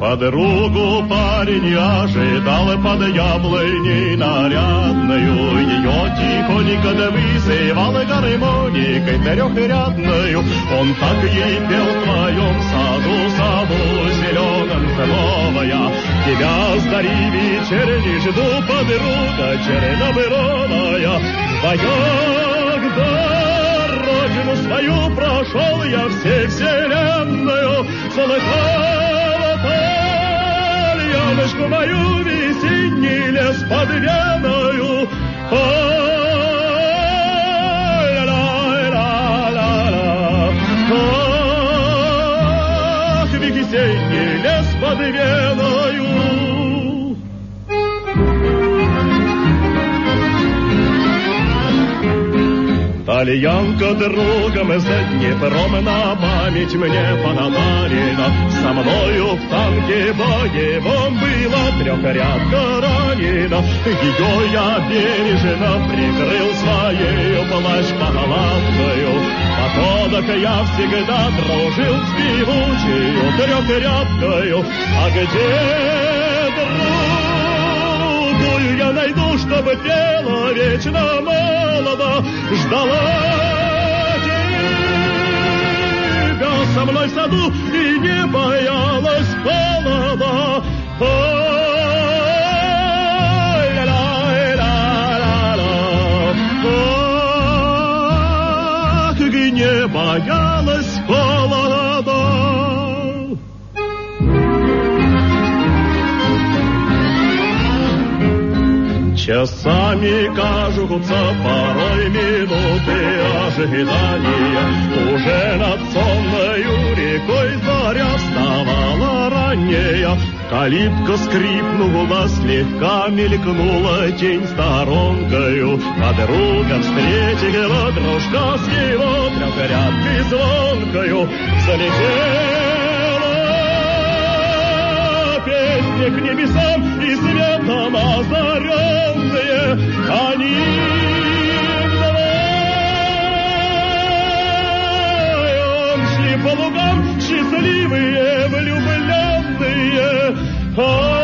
Подругу парень ожидал под яблоней нарядную. Ее тихонько вызывал гармоникой трехрядную. Он так ей пел в твоем саду зеленом новая. Тебя с зари вечерней жду, подруга чернобровая. Когда родину свою прошел я всей вселенную, Яночку мою весенний лес под Веною. Ах, весенний лес под Веною. Тальянка другом за Днепром на память мне подарена. Со мною в танке боевом была трехрядка ранена. Ее я бережно прикрыл своею плащ-палаткою. Походок я всегда дружил с певучею трехрядкою. А где другую я найду, чтобы пела вечно молодо? Ждала тебя со мной в саду и не боялась холода. Ах, не боялась холода. Часами кажутся порой минуты ожидания. Уже над сонною рекой заря вставала ранняя. Калитка скрипнула, слегка мелькнула тень сторонкою. Подруга встретила дружка с его трехрядкой звонкою. Залетела песня к небесам и светом озаренные. Они вдвоем шли по лугам, счастливые, влюбленные.